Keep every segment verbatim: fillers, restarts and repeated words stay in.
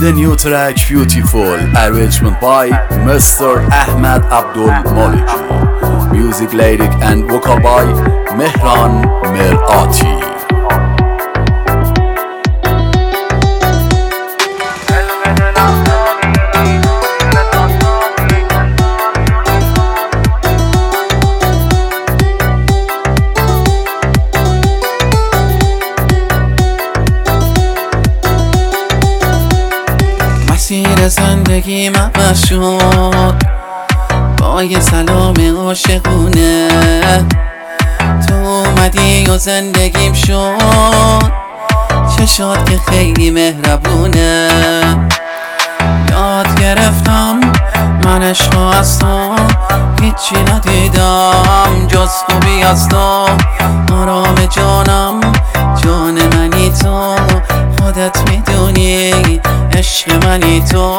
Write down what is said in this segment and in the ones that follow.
The new track Beautiful, arrangement by Mister Ahmed Abdul Maliki. Music, lyric and vocal by Mehran Merati. مسیر زندگی عوض شد با یه سلام عاشقونه. تو اومدی و زندگیم شد چشات که خیلی مهربونه. یاد گرفتم من عشق از تو هیچی ندیدم جز خوبی از تو. آرام جانم جان منی تو، خودت میدونی عشق منی تو.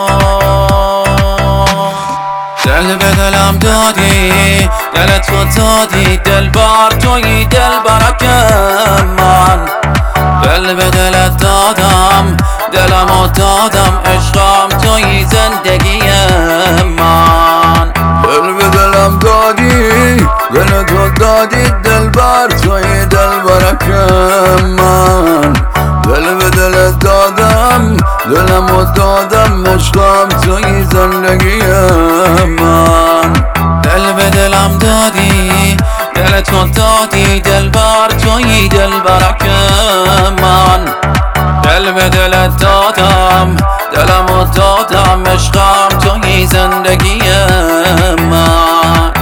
دل به دلم دادی، دل تو دادی، دل بر توی دل برک من. دل به دلت دادم، دلمو دادم، عشقم توی زندگی من. دل به دلم دادی، دل تو دادی، دل بر توی دل برک من. دل به دلت دادم، دلمو دادم، عشقم توی زندگی من. دل به دلم دادی، دل تو دادی، دل بر توی دل برک من. دل به دلت دادم، دلمو دادم، عشقم توی زندگی من.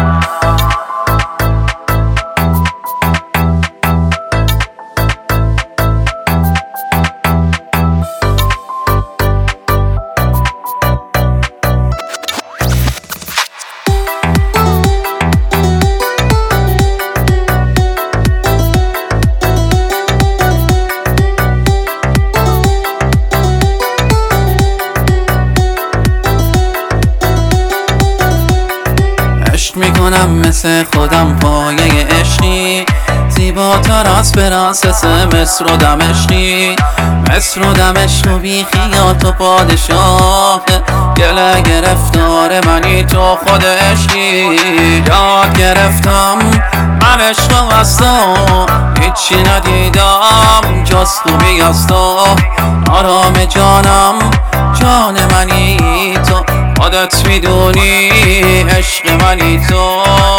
عشق میکنم مثل خودم پایه عشقی، زیباتر از پرنسس مصر و دمشقی. مصر و دمشق و بی خیات و پادشاه، گله گرفتار منی تو خود عشقی. یاد گرفتم من عشق از تو هیچی ندیدم جز خوبی از تو. آرام جانم جان منی تو، خودت میدونی عشق منی تو.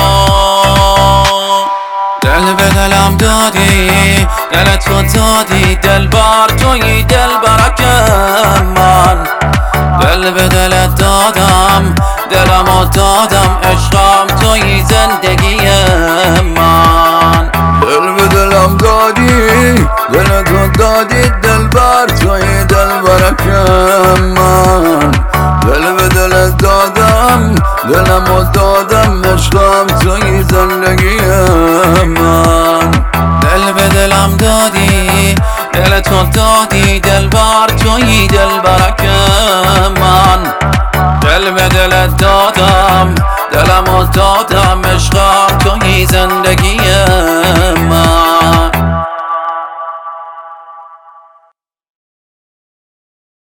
دل به دلم دادی، دل تو دادی، دل بر توی دل برک من. دل به دلت دادم، دلمو دادم، عشقم توی زندگی من. دل به دلم دادی، دل تو دادی، دل بر توی دل برک من. دل به دلت دادم، دلمو دادم، عشقم توی زندگی من. دل به دلم دادی، دل تو دادی، دل بر توی دل برک من. دل به دلت دادم، دلمو دادم، عشقم توی زندگی من.